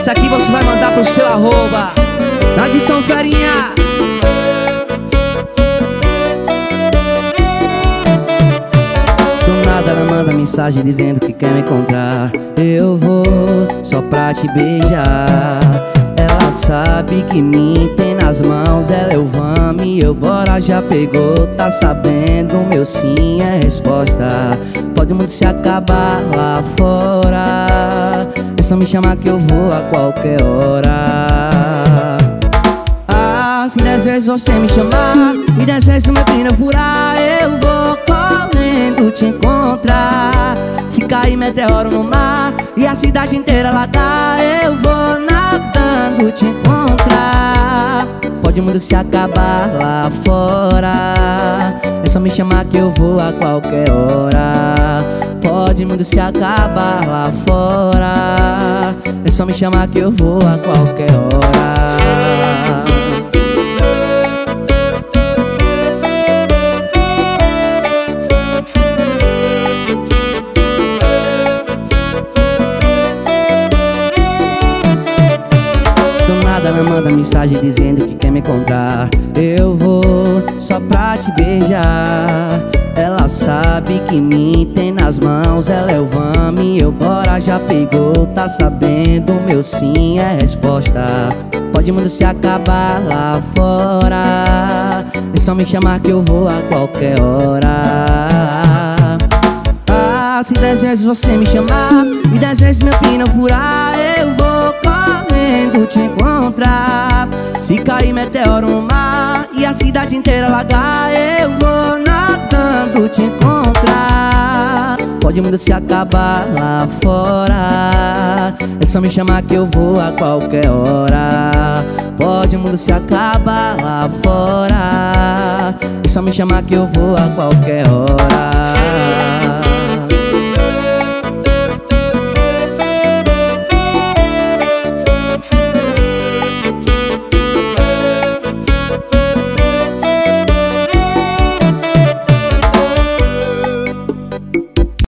Essa aqui você vai mandar pro seu arroba na edição Ferinha. Do nada ela manda mensagem dizendo que quer me encontrar. Eu vou só pra te beijar. Ela sabe que me tem nas mãos. Ela é o vame, eu bora já pegou. Tá sabendo, meu sim é resposta. Pode o mundo se acabar lá fora, é só me chamar que eu vou a qualquer hora. Ah, se 10 vezes você me chamar e 10 vezes o meu pneu furar, eu vou correndo te encontrar. Se cair meteoro no mar e a cidade inteira lagar, eu vou nadando te encontrar. Pode o mundo se acabar lá fora, é só me chamar que eu vou a qualquer hora. Pode o mundo se acabar lá fora, é só me chamar que eu vou a qualquer hora. Ela manda mensagem dizendo que quer me encontrar. Eu vou só pra te beijar. Ela sabe que me tem nas mãos. Ela é o vame, eu bora já pegou. Tá sabendo, meu sim é resposta. Pode o mundo se acabar lá fora, é só me chamar que eu vou a qualquer hora. Ah, se 10 vezes você me chamar e 10 vezes meu pneu furar, eu vou correndo te encontrar. Se cair meteoro no mar e a cidade inteira lagar, eu vou nadando te encontrar. Pode o mundo se acabar lá fora, é só me chamar que eu vou a qualquer hora. Pode o mundo se acabar lá fora, é só me chamar que eu vou a qualquer hora.